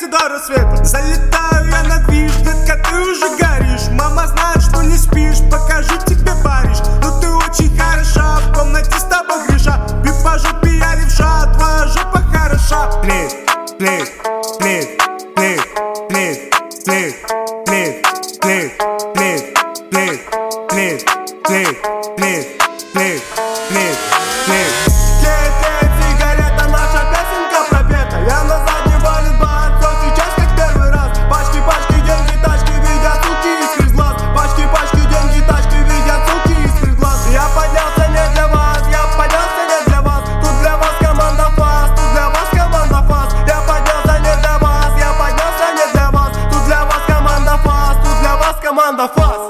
до рассвета. Залетаю я на движ, детка, ты уже горишь. Мама знает, что не спишь, покажу тебе Париж. Ну ты очень хороша, в комнате с тобой греша. Бью по жопе я левша, твоя жопа хороша. Плит, плит, плит, плит, плит, плит, плит, плит, плит, плит, плит, плит, плит, плит, плит, плит. Сигарета, наша песенка пропета. Я на заднем валит бацов, сейчас как первый раз. Пачки, пачки, деньги, тачки, видят суки из глаз. Пачки, пачки, деньги, тачки, видят суки из глаз. Я поднялся не для вас, я поднялся не для вас. Тут для вас команда фаст, тут для вас команда фаст. Я поднялся не для вас, я поднялся не для вас. Тут для вас команда фаст, тут для вас команда фаст.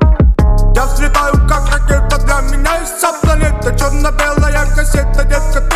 Я взлетаю как ракета, для меня и вся планета черно-белая кассета, детка.